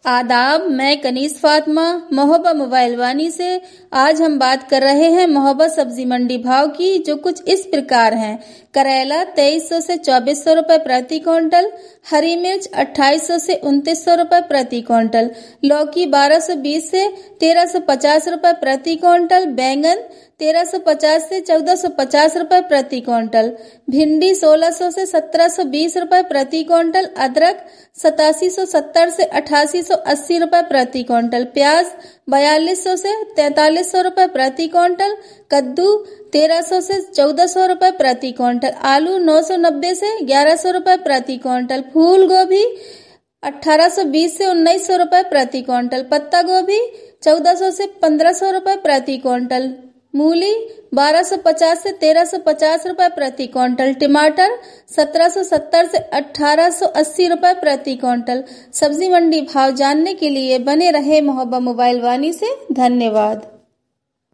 आदाब, मैं कनीज फातिमा मोहब्बा मोबाइल वानी से। आज हम बात कर रहे हैं मोहब्बा सब्जी मंडी भाव की, जो कुछ इस प्रकार हैं। करेला 2300 से 2400 रुपए प्रति क्विंटल, हरी मिर्च 2800 से 2900 रुपए प्रति क्विंटल, लौकी 1220 से 1350 रुपए प्रति क्विंटल, बैंगन 1350 से 1450 रुपए प्रति क्विंटल, भिंडी 1600 से 1720 रुपए प्रति क्विंटल, अदरक 8770 से 8880 रुपए प्रति क्विंटल, प्याज 4200 से 4300 रुपए प्रति क्विंटल, कद्दू 1300 से 1400 रुपए प्रति क्विंटल, आलू 990 से 1100 रुपए प्रति क्विंटल, फूल गोभी 1820 से 1900 रुपए प्रति क्विंटल, पत्ता गोभी 1400 से 1500 रुपए प्रति क्विंटल, मूली 1250 से 1350 रुपए प्रति क्विंटल, टमाटर 1770 से 1880 रुपए प्रति क्विंटल। सब्जी मंडी भाव जानने के लिए बने रहे मोहब्बा मोबाइल वानी से। धन्यवाद।